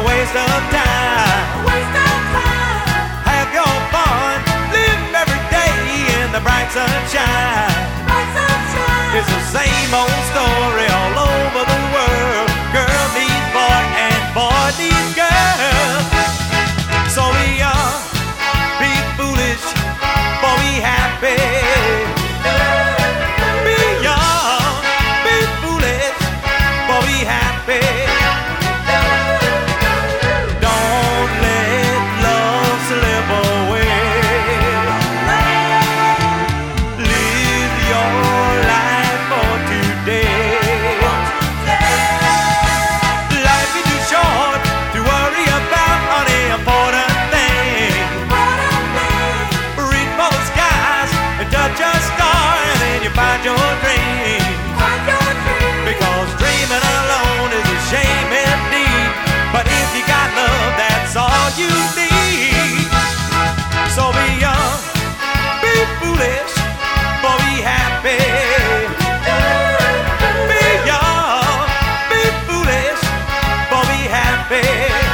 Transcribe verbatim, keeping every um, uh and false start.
waste of time. Waste of time. Have your fun, live every day in the bright sunshine. Bright sunshine. It's the same old story all over the world. Girl needs boy and boy needs girl. So be young, be foolish, but be happy. Be young, be foolish, but be happy. Don't let love slip away. Live your life for today. Life is too short to worry about unimportant things. Reach for the skies and touch a star, and then you find your dream. Because dreaming alone is a shame indeed. But if you got love, that's all you need. So be young, be foolish, but be happy. Be young, be foolish, but be happy.